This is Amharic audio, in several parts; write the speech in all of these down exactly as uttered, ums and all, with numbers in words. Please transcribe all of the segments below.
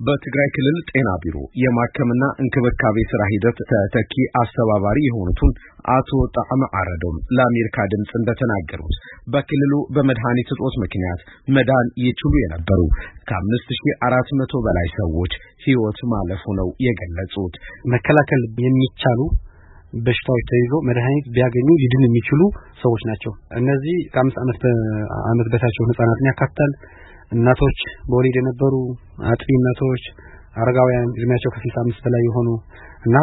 በትግራይ ክልል ጤና ቢሮ የማከምና እንክብካቤ ስራ ሂደት ተተኪ አስተባባሪ የሆኑትን አቶ ጣዕመ አረዶም ለአሜሪካ ድምጽ እንደተናገሩት በክልሉ በመድኃኒት እጦት ምክንያት መዳን ይችሉ የነበሩ ከአምስት ሺህ አራት መቶ በላይ ሰዎች ህይወት ማለፉ ነው የገለጹት። መከላከል የሚቻሉ በሽታዎች ተይዞ መድኃኒት ቢያገኙ ሊድኑ የሚችሉ ሰዎች ናቸው። እነዚህ ከአምስት ዓመት ዓመት በታቸው ህፃናትን ያካትታል። እናቶች በወሊድ የነበሩ አጥቢ እናቶች፣ አረጋውያን እድሜያቸው ከስልሳ አምስት በላይ የሆኑ እና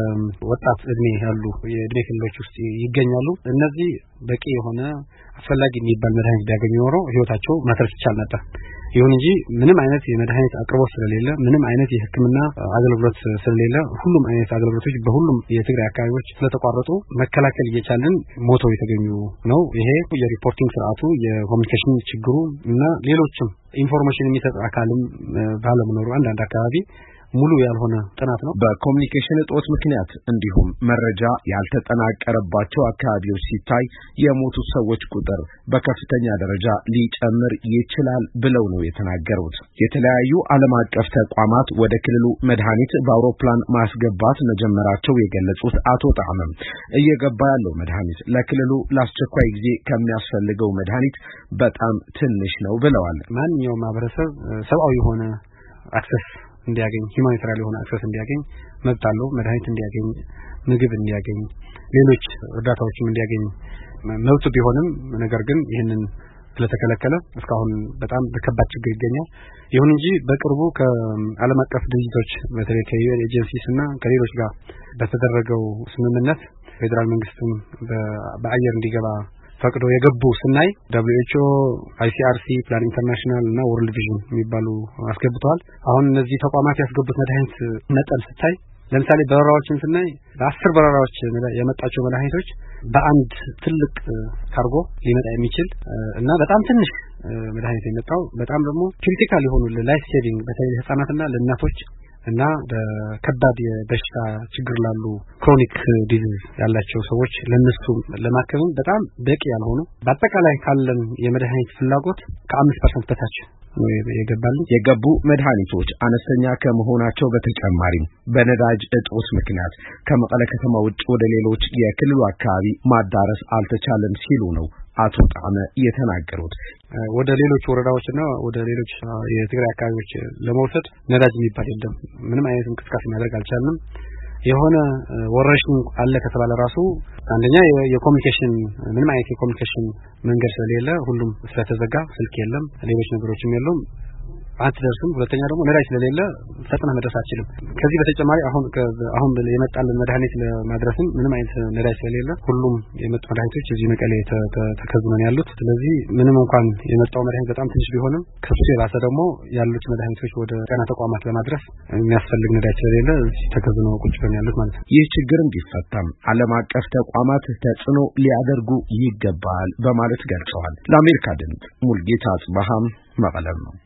በወጣት እድሜ ያሉ የእድሜ ክልሎች ውስጥ ይገኛሉ። እነዚህ በቂ የሆነ አስፈላጊ የሚባል መድኃኒት ቢያገኙ ኖሮ ህይወታቸው ማትረፍ ይቻል ነበር። ይሁን እንጂ ምንም አይነት የመድኃኒት አቅርቦት ስለሌለ፣ ምንም አይነት የህክምና አገልግሎት ስለሌለ፣ ሁሉም አይነት አገልግሎቶች በሁሉም የትግራይ አካባቢዎች ስለተቋረጡ መከላከል እየቻልን ሞተው የተገኙ ነው። ይሄ የሪፖርቲንግ ስርዓቱ፣ የኮሙኒኬሽን ችግሩ እና ሌሎችም ኢንፎርሜሽን የሚሰጥ አካልም ባለመኖሩ አንዳንድ አካባቢ ሙሉ ያልሆነ ጥናት ነው። በኮሙኒኬሽን እጦት ምክንያት እንዲሁም መረጃ ያልተጠናቀረባቸው አካባቢዎች ሲታይ የሞቱ ሰዎች ቁጥር በከፍተኛ ደረጃ ሊጨምር ይችላል ብለው ነው የተናገሩት። የተለያዩ ዓለም አቀፍ ተቋማት ወደ ክልሉ መድኃኒት በአውሮፕላን ማስገባት መጀመራቸው የገለጹት አቶ ጣዕመም እየገባ ያለው መድኃኒት ለክልሉ ለአስቸኳይ ጊዜ ከሚያስፈልገው መድኃኒት በጣም ትንሽ ነው ብለዋል። ማንኛውም ማህበረሰብ ሰብአዊ የሆነ አክሰስ እንዲያገኝ ሁማኒታሪያን የሆነ አክሰስ እንዲያገኝ መብት አለው። መድኃኒት እንዲያገኝ፣ ምግብ እንዲያገኝ፣ ሌሎች እርዳታዎችም እንዲያገኝ መብቱ ቢሆንም ነገር ግን ይህንን ስለተከለከለ እስካሁን በጣም በከባድ ችግር ይገኛል። ይሁን እንጂ በቅርቡ ከዓለም አቀፍ ድርጅቶች በተለይ ከዩኤን ኤጀንሲስ እና ከሌሎች ጋር በተደረገው ስምምነት ፌደራል መንግስትም በአየር እንዲገባ ፈቅዶ የገቡ ስናይ ደብሊው ኤች ኦ፣ አይ ሲ አር ሲ፣ ፕላን ኢንተርናሽናል እና ወርልድ ቪዥን የሚባሉ አስገብተዋል። አሁን እነዚህ ተቋማት ያስገቡት መድኃኒት መጠን ስታይ ለምሳሌ በረራዎችን ስናይ በአስር በረራዎች የመጣቸው መድኃኒቶች በአንድ ትልቅ ካርጎ ሊመጣ የሚችል እና በጣም ትንሽ መድኃኒት የመጣው በጣም ደግሞ ክሪቲካል የሆኑ ላይፍ ሴቪንግ በተለይ ህፃናትና ለእናቶች እና በከባድ የበሽታ ችግር ላሉ ክሮኒክ ዲዚዝ ያላቸው ሰዎች ለነሱ ለማከም በጣም በቂ ያልሆኑ በአጠቃላይ ካለን የመድኃኒት ፍላጎት ከአምስት ፐርሰንት በታች የገባሉ የገቡ መድኃኒቶች አነስተኛ ከመሆናቸው በተጨማሪም በነዳጅ እጦት ምክንያት ከመቀለ ከተማ ውጭ ወደ ሌሎች የክልሉ አካባቢ ማዳረስ አልተቻለም ሲሉ ነው አቶ ጣዕመ የተናገሩት። ወደ ሌሎች ወረዳዎችና ወደ ሌሎች የትግራይ አካባቢዎች ለመውሰድ ነዳጅ የሚባል የለም። ምንም አይነት እንቅስቃሴ ማድረግ አልቻልንም። የሆነ ወረርሽኝ አለ ከተባለ ራሱ አንደኛ የኮሙኒኬሽን ምንም አይነት የኮሙኒኬሽን መንገድ ስለሌለ ሁሉም ስለተዘጋ ስልክ የለም፣ ሌሎች ነገሮችም የሉም፣ አትደርስም። ሁለተኛ ደግሞ ነዳጅ ስለሌለ ፈጥነህ መድረስ አትችልም። ከዚህ በተጨማሪ አሁን አሁን የመጣልን መድኃኒት ለማድረስም ምንም አይነት ነዳጅ ስለሌለ ሁሉም የመጡ መድኃኒቶች እዚህ መቀሌ ተከዝነው ያሉት። ስለዚህ ምንም እንኳን የመጣው መድኃኒት በጣም ትንሽ ቢሆንም ከሱ የባሰ ደግሞ ያሉት መድኃኒቶች ወደ ጤና ተቋማት ለማድረስ የሚያስፈልግ ነዳጅ ስለሌለ እዚህ ተከዝነው ቁጭ ብለው ያሉት ማለት ነው። ይህ ችግር እንዲፈታም ዓለም አቀፍ ተቋማት ተጽዕኖ ሊያደርጉ ይገባል በማለት ገልጸዋል። ለአሜሪካ ድምጽ ሙልጌታ አጽባሃም መቀለም ነው።